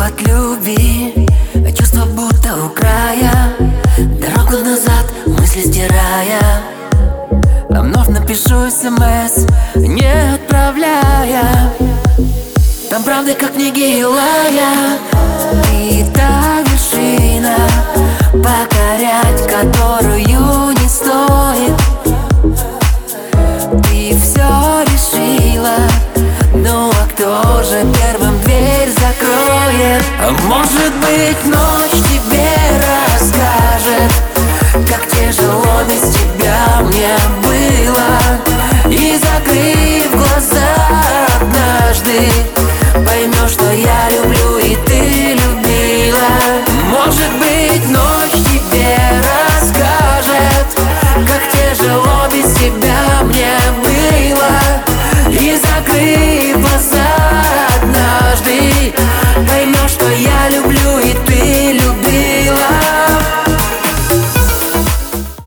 от любви, чувство будто у края. Дорогу назад, мысли стирая. Вновь напишу СМС, не отправляя. Там правда как в книге Илая. Ты та вершина, покорять которую не стоит. Ты все решила, ну а кто же первым дверь закроет? Может быть, ночь тебе расскажет, как тяжело без тебя мне было. И закрыв глаза однажды, поймешь, что я люблю и ты любила. Может быть, ночь